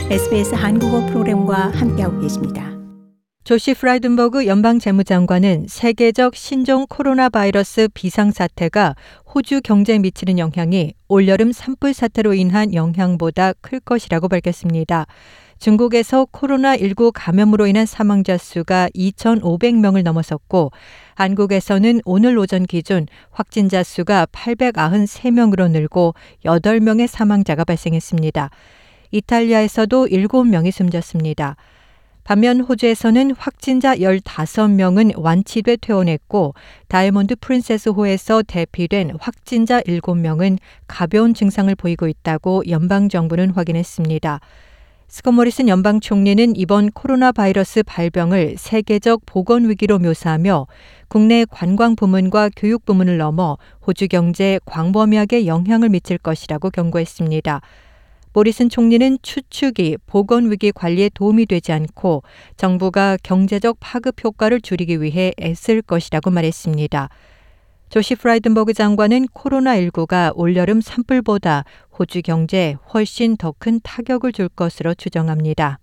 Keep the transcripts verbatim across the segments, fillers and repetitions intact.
에스비에스 한국어 프로그램과 함께하고 계십니다. 조시 프라이든버그 연방재무장관은 세계적 신종 코로나 바이러스 비상사태가 호주 경제에 미치는 영향이 올여름 산불 사태로 인한 영향보다 클 것이라고 밝혔습니다. 중국에서 코로나십구 감염으로 인한 사망자 수가 이천오백 명을 넘어섰고 한국에서는 오늘 오전 기준 확진자 수가 팔백구십삼 명으로 늘고 여덟 명의 사망자가 발생했습니다. 이탈리아에서도 일곱 명이 숨졌습니다. 반면 호주에서는 확진자 열다섯 명은 완치돼 퇴원했고 다이아몬드 프린세스호에서 대피된 확진자 일곱 명은 가벼운 증상을 보이고 있다고 연방정부는 확인했습니다. 스콧 모리슨 연방 총리는 이번 코로나 바이러스 발병을 세계적 보건위기로 묘사하며 국내 관광 부문과 교육 부문을 넘어 호주 경제에 광범위하게 영향을 미칠 것이라고 경고했습니다. 모리슨 총리는 추측이 보건위기 관리에 도움이 되지 않고 정부가 경제적 파급 효과를 줄이기 위해 애쓸 것이라고 말했습니다. 조시 프라이든버그 장관은 코로나십구가 올여름 산불보다 호주 경제에 훨씬 더 큰 타격을 줄 것으로 추정합니다.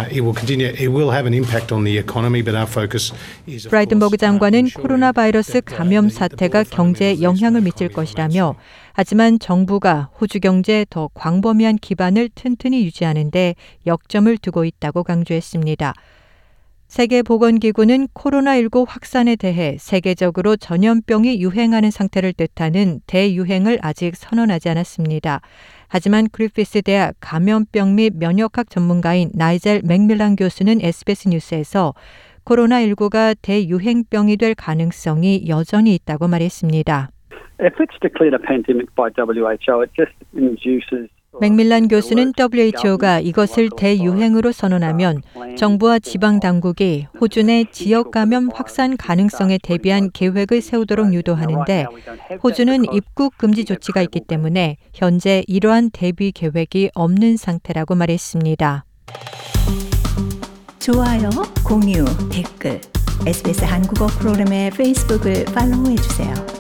프라이든버그 장관은 코로나 바이러스 감염 사태가 경제에 영향을 미칠 것이라며 하지만 정부가 호주 경제에 더 광범위한 기반을 튼튼히 유지하는 데 역점을 두고 있다고 강조했습니다. 세계보건기구는 코로나십구 확산에 대해 세계적으로 전염병이 유행하는 상태를 뜻하는 대유행을 아직 선언하지 않았습니다. 하지만 그리피스 대학 감염병 및 면역학 전문가인 나이젤 맥밀란 교수는 에스비에스 뉴스에서 코로나십구가 대유행병이 될 가능성이 여전히 있다고 말했습니다. If it's declared a pandemic by 더블유 에이치 오, it just induces 맥밀란 교수는 더블유에이치오가 이것을 대유행으로 선언하면 정부와 지방당국이 호주 내 지역 감염 확산 가능성에 대비한 계획을 세우도록 유도하는데 호주는 입국 금지 조치가 있기 때문에 현재 이러한 대비 계획이 없는 상태라고 말했습니다. 좋아요, 공유, 댓글, 에스비에스 한국어 프로그램의 페이스북을 팔로우해주세요.